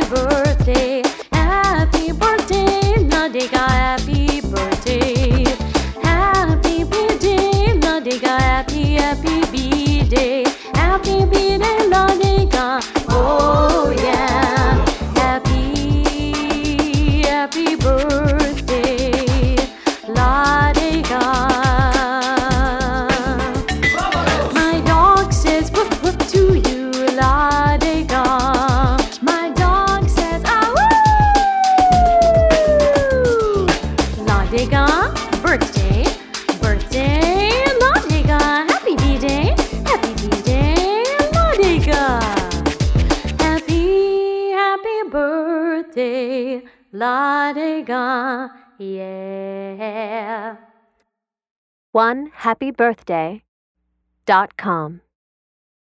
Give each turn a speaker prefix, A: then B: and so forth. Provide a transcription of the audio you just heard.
A: birthday, happy birthday, Ladega, happy birthday. Happy birthday, Ladega, happy birthday. Happy birthday, Ladega, oh yeah. Happy birthday, Ladega. My dog says woof woof to you, Ladega. My dog says ah woo. Ladega, birthday, birthday, Ladega. Happy birthday, Ladega. Happy birthday, Ladega, yeah.
B: OneHappyBirthday.com